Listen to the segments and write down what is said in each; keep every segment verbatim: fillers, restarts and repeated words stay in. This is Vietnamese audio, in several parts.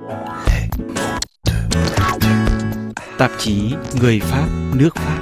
Tạp chí Người Pháp, nước Pháp.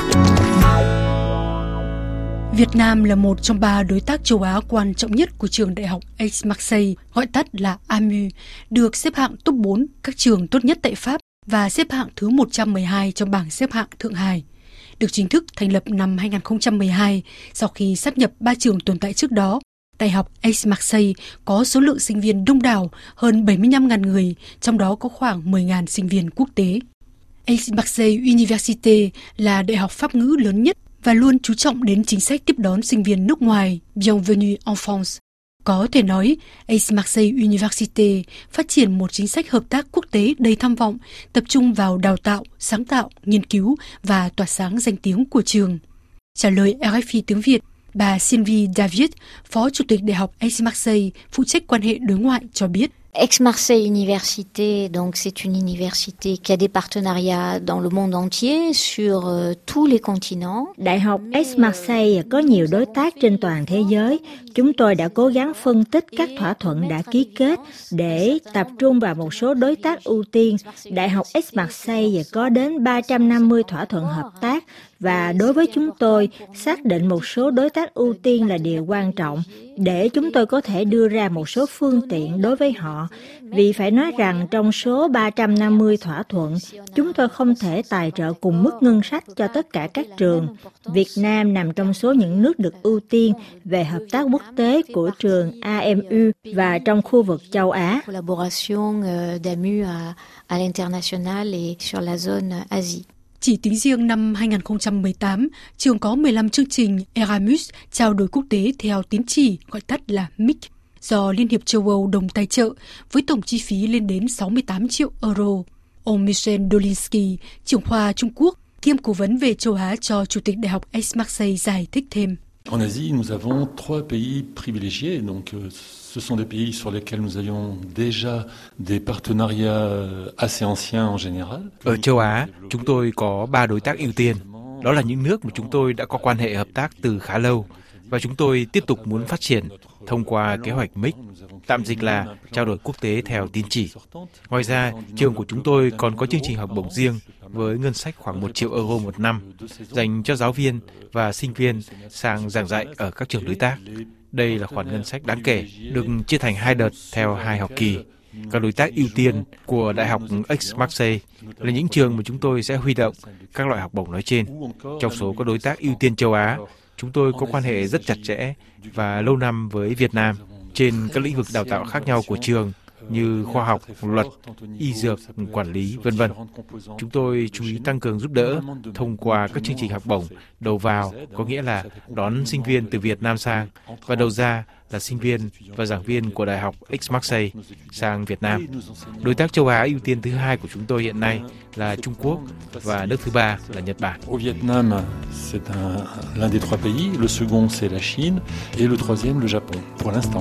Việt Nam là một trong ba đối tác châu Á quan trọng nhất của trường đại học Aix-Marseille, gọi tắt là a em u, được xếp hạng top bốn các trường tốt nhất tại Pháp và xếp hạng thứ một trăm mười hai trong bảng xếp hạng Thượng Hải. Được chính thức thành lập năm hai không một hai sau khi sáp nhập ba trường tồn tại trước đó. Đại học Aix-Marseille có số lượng sinh viên đông đảo hơn bảy mươi lăm nghìn người, trong đó có khoảng mười nghìn sinh viên quốc tế. Aix-Marseille Université là đại học Pháp ngữ lớn nhất và luôn chú trọng đến chính sách tiếp đón sinh viên nước ngoài, Bienvenue en France. Có thể nói, Aix-Marseille Université phát triển một chính sách hợp tác quốc tế đầy tham vọng, tập trung vào đào tạo, sáng tạo, nghiên cứu và tỏa sáng danh tiếng của trường. Trả lời rờ ép i tiếng Việt, bà Sylvie David, Phó Chủ tịch Đại học Aix-Marseille, phụ trách quan hệ đối ngoại cho biết. Aix-Marseille Université, donc c'est une université qui a des partenariats dans le monde entier sur uh, tous les continents. Đại học Aix-Marseille có nhiều đối tác trên toàn thế giới. Chúng tôi đã cố gắng phân tích các thỏa thuận đã ký kết để tập trung vào một số đối tác ưu tiên. Đại học Aix-Marseille có đến ba trăm năm mươi thỏa thuận hợp tác và đối với chúng tôi, xác định một số đối tác ưu tiên là điều quan trọng để chúng tôi có thể đưa ra một số phương tiện đối với họ. Vì phải nói rằng trong số ba trăm năm mươi thỏa thuận, chúng tôi không thể tài trợ cùng mức ngân sách cho tất cả các trường. Việt Nam nằm trong số những nước được ưu tiên về hợp tác quốc tế của trường a em u và trong khu vực châu Á. Collaboration d'A M U à l'international et sur la zone Asie. Chỉ tính riêng năm hai không một tám, trường có mười lăm chương trình Erasmus trao đổi quốc tế theo tín chỉ, gọi tắt là em i xê, do Liên hiệp châu Âu đồng tài trợ, với tổng chi phí lên đến sáu mươi tám triệu euro. Ông Michel Dolinsky, trưởng khoa Trung Quốc, kiêm cố vấn về châu Á cho Chủ tịch Đại học Aix-Marseille giải thích thêm. En Asie, nous avons trois pays privilégiés, donc ce sont des pays sur lesquels nous avions déjà des partenariats assez anciens en général. Ở châu Á, chúng tôi có ba đối tác ưu tiên. Đó là những nước mà chúng tôi đã có quan hệ hợp tác từ khá lâu và chúng tôi tiếp tục muốn phát triển thông qua kế hoạch em i xê, tạm dịch là trao đổi quốc tế theo tín chỉ. Ngoài ra, trường của chúng tôi còn có chương trình học bổng riêng với ngân sách khoảng một triệu euro một năm, dành cho giáo viên và sinh viên sang giảng dạy ở các trường đối tác. Đây là khoản ngân sách đáng kể, được chia thành hai đợt theo hai học kỳ. Các đối tác ưu tiên của Đại học Aix-Marseille là những trường mà chúng tôi sẽ huy động các loại học bổng nói trên. Trong số các đối tác ưu tiên châu Á, chúng tôi có quan hệ rất chặt chẽ và lâu năm với Việt Nam trên các lĩnh vực đào tạo khác nhau của trường như khoa học, luật, y dược, quản lý, vân vân. Chúng tôi chú ý tăng cường giúp đỡ thông qua các chương trình học bổng đầu vào, có nghĩa là đón sinh viên từ Việt Nam sang, và đầu ra là sinh viên và giảng viên của Đại học Aix-Marseille sang Việt Nam. Đối tác châu Á ưu tiên thứ hai của chúng tôi hiện nay là Trung Quốc và nước thứ ba là Nhật Bản. Au Vietnam, c'est un, l'un des trois pays, le second c'est la Chine et le troisième le Japon pour l'instant.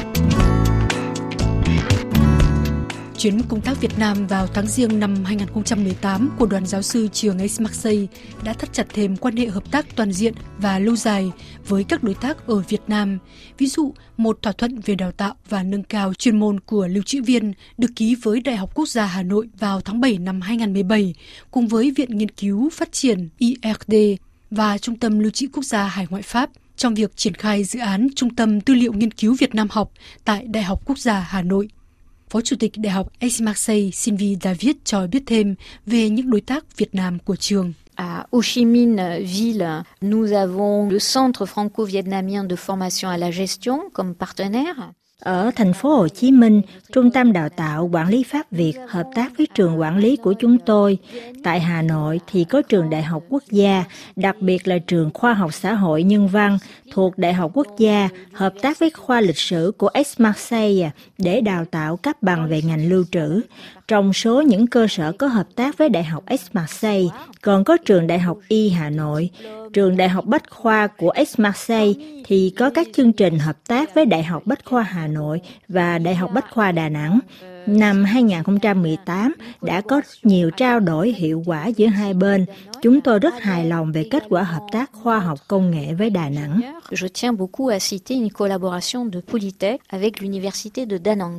Chuyến công tác Việt Nam vào tháng Giêng năm hai không một tám của đoàn giáo sư trường Aix-Marseille đã thắt chặt thêm quan hệ hợp tác toàn diện và lâu dài với các đối tác ở Việt Nam. Ví dụ, một thỏa thuận về đào tạo và nâng cao chuyên môn của lưu trữ viên được ký với Đại học Quốc gia Hà Nội vào tháng bảy năm hai không một bảy, cùng với Viện Nghiên cứu Phát triển I R D và Trung tâm Lưu trữ Quốc gia Hải ngoại Pháp trong việc triển khai dự án Trung tâm Tư liệu Nghiên cứu Việt Nam học tại Đại học Quốc gia Hà Nội. Phó Chủ tịch Đại học Aix-Marseille Sylvie David cho biết thêm về những đối tác Việt Nam của trường. À Ho Chi Minh Ville, nous avons le Centre franco-vietnamien de formation à la gestion comme partenaire. Ở thành phố Hồ Chí Minh, Trung tâm Đào tạo Quản lý Pháp Việt hợp tác với trường quản lý của chúng tôi. Tại Hà Nội thì có trường Đại học Quốc gia, đặc biệt là trường Khoa học Xã hội Nhân văn thuộc Đại học Quốc gia, hợp tác với khoa lịch sử của Aix-Marseille để đào tạo cấp bằng về ngành lưu trữ. Trong số những cơ sở có hợp tác với Đại học Aix-Marseille, còn có trường Đại học Y Hà Nội. Trường Đại học Bách khoa của Aix-Marseille thì có các chương trình hợp tác với Đại học Bách khoa Hà Nội và Đại học Bách khoa Đà Nẵng. Năm hai không một tám đã có nhiều trao đổi hiệu quả giữa hai bên. Chúng tôi rất hài lòng về kết quả hợp tác khoa học công nghệ với Đà Nẵng. Je tiens beaucoup à citer une collaboration de Polytech avec l'université de Da Nang.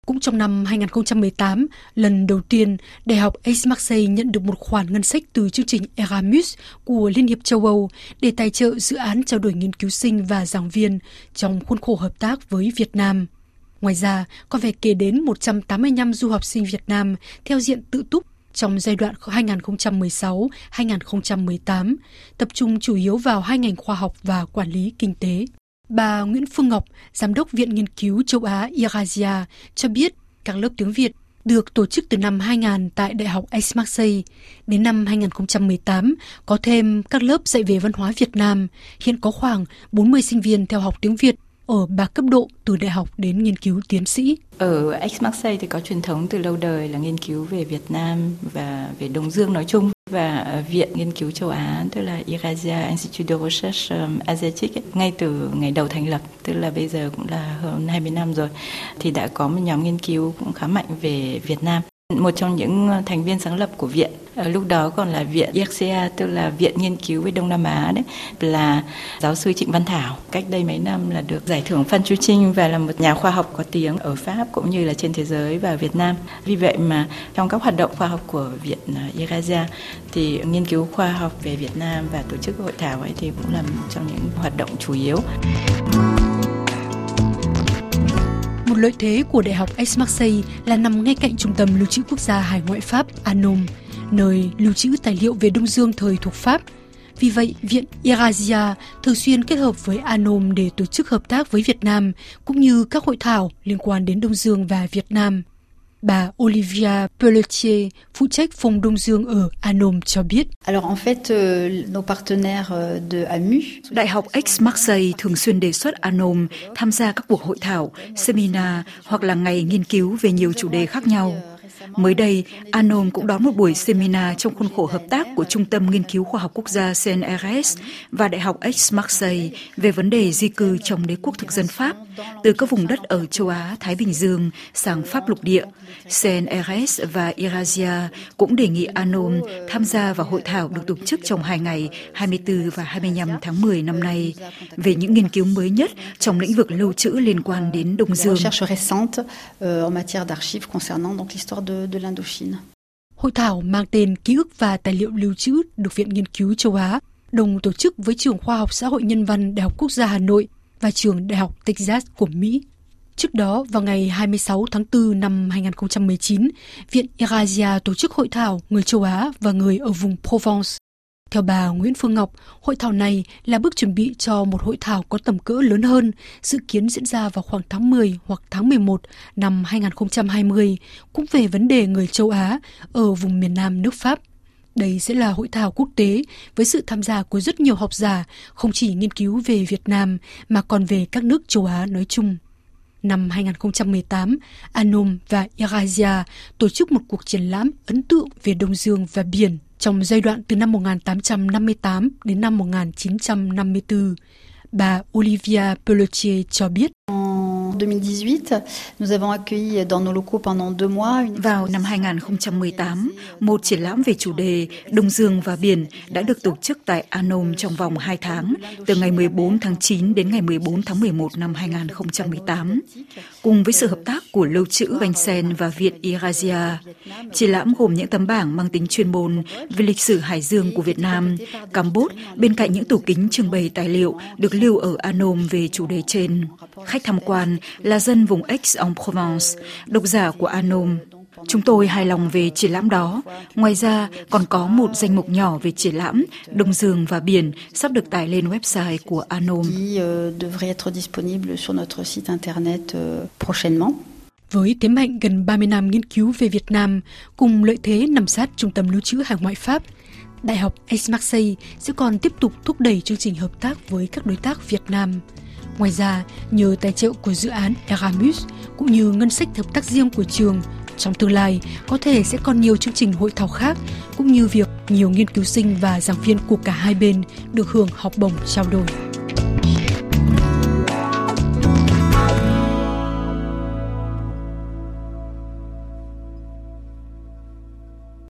Cũng trong năm hai không một tám, lần đầu tiên, Đại học Aix-Marseille nhận được một khoản ngân sách từ chương trình Erasmus của Liên hiệp châu Âu để tài trợ dự án trao đổi nghiên cứu sinh và giảng viên trong khuôn khổ hợp tác với Việt Nam. Ngoài ra, còn phải kể đến một trăm tám mươi lăm du học sinh Việt Nam theo diện tự túc trong giai đoạn hai không một sáu đến hai không một tám, tập trung chủ yếu vào hai ngành khoa học và quản lý kinh tế. Bà Nguyễn Phương Ngọc, Giám đốc Viện Nghiên cứu châu Á Eurasia, cho biết các lớp tiếng Việt được tổ chức từ năm hai nghìn tại Đại học Aix-Marseille. Đến năm hai không một tám, có thêm các lớp dạy về văn hóa Việt Nam. Hiện có khoảng bốn mươi sinh viên theo học tiếng Việt ở ba cấp độ từ đại học đến nghiên cứu tiến sĩ. Ở Aix-Marseille thì có truyền thống từ lâu đời là nghiên cứu về Việt Nam và về Đông Dương nói chung. Và Viện Nghiên cứu châu Á, tức là Eurasia Institute de Recherche Asiatique, ngay từ ngày đầu thành lập, tức là bây giờ cũng là hơn hai mươi năm rồi, thì đã có một nhóm nghiên cứu cũng khá mạnh về Việt Nam. Một trong những thành viên sáng lập của viện, lúc đó còn là viện i rờ xê a, tức là Viện Nghiên cứu về Đông Nam Á, đấy, là giáo sư Trịnh Văn Thảo. Cách đây mấy năm là được giải thưởng Phan Chu Trinh và là một nhà khoa học có tiếng ở Pháp cũng như là trên thế giới và Việt Nam. Vì vậy mà trong các hoạt động khoa học của Viện Eurasia thì nghiên cứu khoa học về Việt Nam và tổ chức hội thảo ấy thì cũng là một trong những hoạt động chủ yếu. Một lợi thế của Đại học Aix-Marseille là nằm ngay cạnh Trung tâm Lưu trữ Quốc gia Hải ngoại Pháp A N O M, nơi lưu trữ tài liệu về Đông Dương thời thuộc Pháp. Vì vậy, Viện Eurasia thường xuyên kết hợp với A N O M để tổ chức hợp tác với Việt Nam, cũng như các hội thảo liên quan đến Đông Dương và Việt Nam. Bà Olivia Pelletier, phụ trách vùng Đông Dương ở A N O M cho biết. Alors en fait, euh, nos partenaires de A M U, Đại học Aix-Marseille thường xuyên đề xuất A N O M tham gia các cuộc hội thảo, seminar hoặc là ngày nghiên cứu về nhiều chủ đề khác nhau. Mới đây, A N O M cũng đón một buổi seminar trong khuôn khổ hợp tác của Trung tâm Nghiên cứu Khoa học Quốc gia C N R S và Đại học Aix-Marseille về vấn đề di cư trong đế quốc thực dân Pháp, từ các vùng đất ở châu Á, Thái Bình Dương sang Pháp lục địa. C N R S và Eurasia cũng đề nghị A N O M tham gia vào hội thảo được tổ chức trong hai ngày hai mươi tư và hai mươi lăm tháng mười năm nay về những nghiên cứu mới nhất trong lĩnh vực lưu trữ liên quan đến Đông Dương. Hội thảo mang tên Ký ức và tài liệu lưu trữ được Viện Nghiên cứu châu Á đồng tổ chức với Trường Khoa học Xã hội Nhân văn Đại học Quốc gia Hà Nội và Trường Đại học Texas của Mỹ. Trước đó, vào ngày hai mươi sáu tháng tư năm hai không một chín, Viện Eurasia tổ chức hội thảo Người châu Á và người ở vùng Provence. Theo bà Nguyễn Phương Ngọc, hội thảo này là bước chuẩn bị cho một hội thảo có tầm cỡ lớn hơn, dự kiến diễn ra vào khoảng tháng mười hoặc tháng mười một năm hai không hai không, cũng về vấn đề người châu Á ở vùng miền Nam nước Pháp. Đây sẽ là hội thảo quốc tế với sự tham gia của rất nhiều học giả, không chỉ nghiên cứu về Việt Nam mà còn về các nước châu Á nói chung. Năm hai không một tám, A N O M và Eurasia tổ chức một cuộc triển lãm ấn tượng về Đông Dương và biển trong giai đoạn từ năm một nghìn tám trăm năm mươi tám đến năm một nghìn chín trăm năm mươi tư. Bà Olivia Pelletier cho biết. Vào năm hai không một tám, một triển lãm về chủ đề Đông Dương và biển đã được tổ chức tại A N O M trong vòng hai tháng, từ ngày mười bốn tháng chín đến ngày mười bốn tháng mười một năm hai không một tám. Cùng với sự hợp tác của Lưu trữ Vincennes và Viện Eurasia, triển lãm gồm những tấm bảng mang tính chuyên môn về lịch sử hải dương của Việt Nam, Campuchia, bên cạnh những tủ kính trưng bày tài liệu được lưu ở A N O M về chủ đề trên. Khách tham quan là dân vùng Aix-en-Provence, độc giả của A N O M. Chúng tôi hài lòng về triển lãm đó. Ngoài ra, còn có một danh mục nhỏ về triển lãm Đông Dương và biển sắp được tải lên website của A N O M. Với thế mạnh gần ba mươi năm nghiên cứu về Việt Nam, cùng lợi thế nằm sát Trung tâm Lưu trữ Hải ngoại Pháp, Đại học Aix-Marseille sẽ còn tiếp tục thúc đẩy chương trình hợp tác với các đối tác Việt Nam. Ngoài ra, nhờ tài trợ của dự án Erasmus cũng như ngân sách hợp tác riêng của trường, trong tương lai có thể sẽ còn nhiều chương trình hội thảo khác, cũng như việc nhiều nghiên cứu sinh và giảng viên của cả hai bên được hưởng học bổng trao đổi.